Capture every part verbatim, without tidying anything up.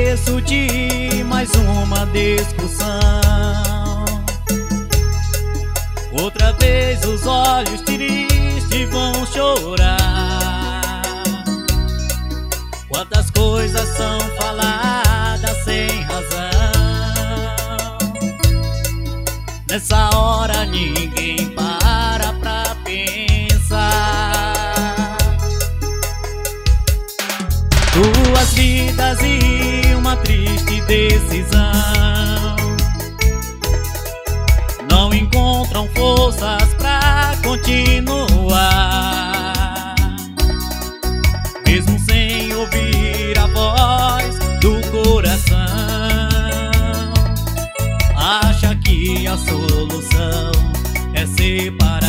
começo de mais uma discussão. Outra vez os olhos tristes vão chorar. Quantas coisas são faladas sem razão. Nessa hora ninguém para pra pensar. Duas vidas e uma triste decisão não encontram forças pra continuar, mesmo sem ouvir a voz do coração. Acha que a solução é separar.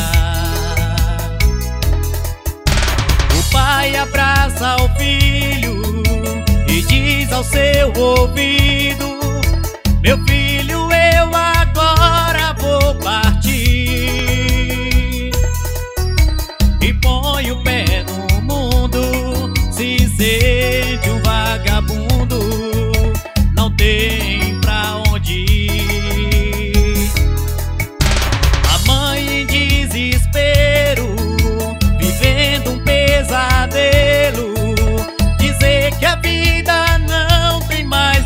O pai abraça o filho e diz ao seu ouvido: meu filho, eu agora vou partir. E põe o pé no mundo, se sente um vagabundo, não tem pra onde ir. A mãe em desespero, vivendo um pesadelo, dizer que a vida não tem mais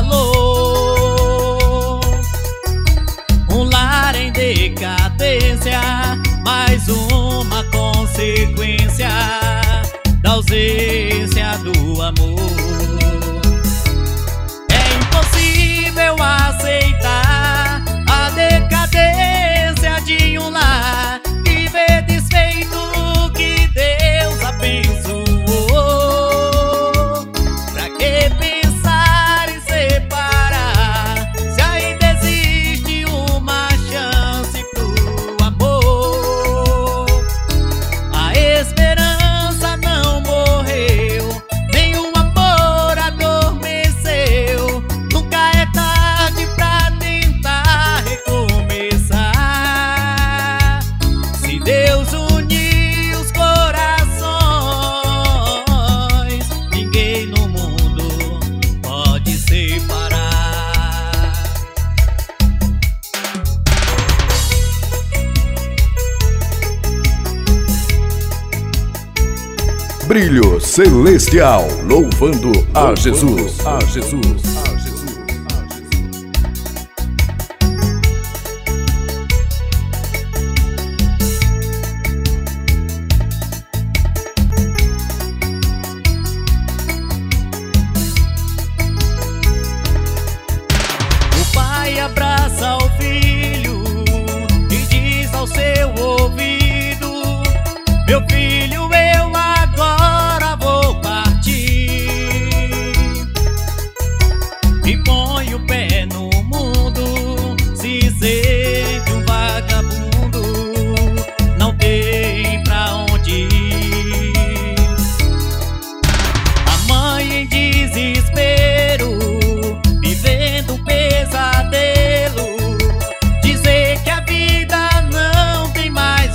valor. Um lar em decadência, mais uma consequência da ausência do amor. É impossível aceitar a decadência de um lar e ver desfeito o que Deus abençoou. Pra que pensar em separar, se ainda existe uma chance pro amor? A esperança não morreu, nem o amor adormeceu. Nunca é tarde pra tentar recomeçar. Se Deus unir os corações, ninguém no mundo pode separar. Brilho Celestial, louvando a Jesus, a Jesus, a Jesus. O pai abraça o filho e diz ao seu ouvido: meu filho, eu agora vou partir. E põe o pé no mundo, se sente um vagabundo, não tem pra onde ir. A mãe em desespero, vivendo um pesadelo, dizer que a vida não tem mais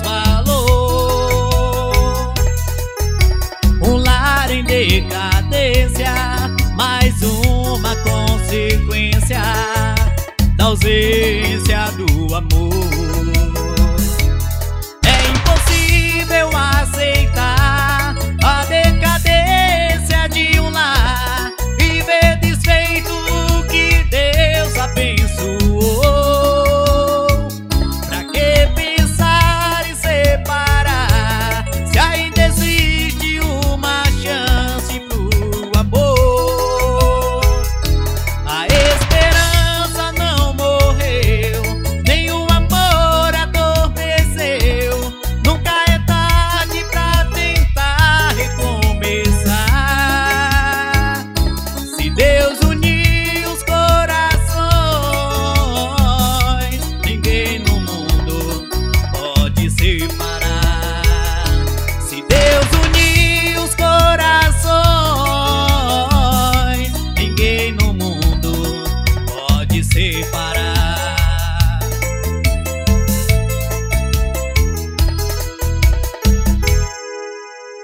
valor. Um lar em decadência, mais uma consequência da ausência do amor.